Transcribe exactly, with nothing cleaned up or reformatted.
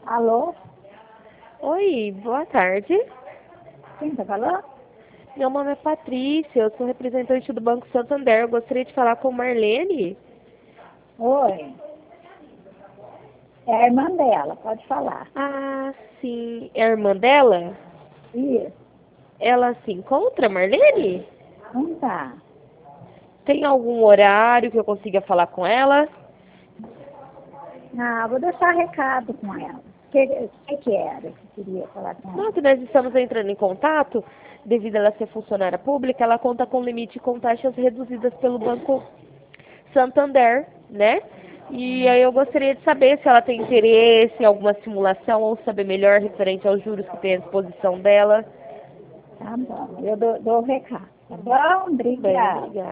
Alô? Oi, boa tarde. Quem tá falando? Meu nome é Patrícia, eu sou representante do Banco Santander. Eu gostaria de falar com Marlene. Oi. É a irmã dela, pode falar. Ah, sim. É a irmã dela? Isso. Ela se encontra, Marlene? Não tá. Tem algum horário que eu consiga falar com ela? Ah, vou deixar recado com ela. O que, que, que era que queria falar com Não, ela? que nós estamos entrando em contato, devido a ela ser funcionária pública, ela conta com limite com taxas reduzidas pelo Banco Santander, né? E aí eu gostaria de saber se ela tem interesse em alguma simulação ou saber melhor referente aos juros que tem à disposição dela. Tá bom, eu dou, dou o recado. Tá bom? Tudo bem, Obrigada. obrigada.